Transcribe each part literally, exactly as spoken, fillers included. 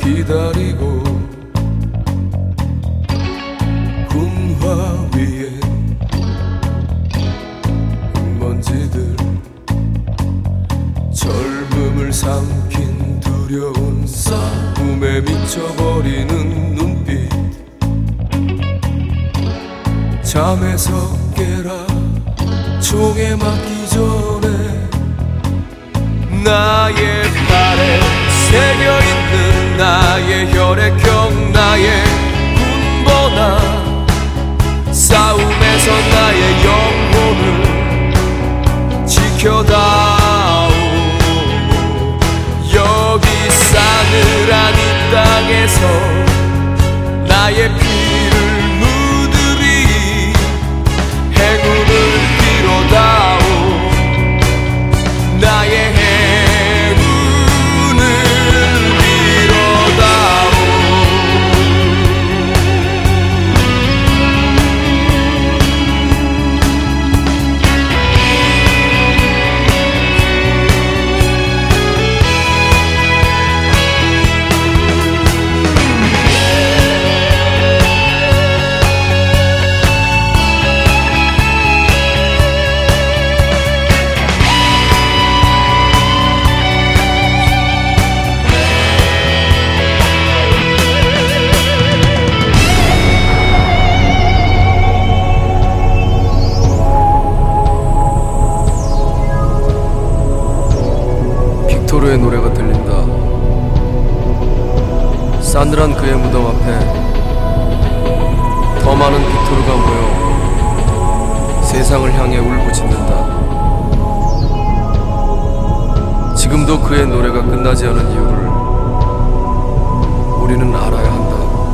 기다리고 군화 위에 먼지들 젊음을 삼킨 두려운 싸움에 미쳐버리는 눈빛 잠에서 깨라 총에 맞기 전에 나의 발에 새겨있는 나의 혈액형 나의 군번화 싸움에서 나의 영혼을 지켜다오 여기 싸늘한 이 땅에서 나의 피를 묻으리 행운을 빌어다오 나의 행운을 빌어다오 빅토르의 노래가 들린다. 싸늘한 그의 무덤 앞에 더 많은 빅토르가 모여 세상을 향해 울부짖는다. 지금도 그의 노래가 끝나지 않은 이유를 우리는 알아야 한다.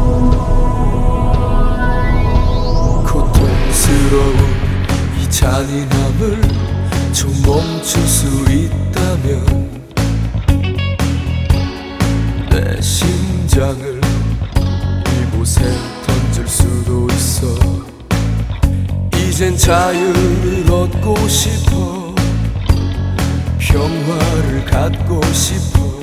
고통스러운 이 잔인함을 좀 멈출 수 있다면 내 심장을 이곳에 던질 수도 있어. 이젠 자유를 얻고 싶어. 평화를 갖고 싶어.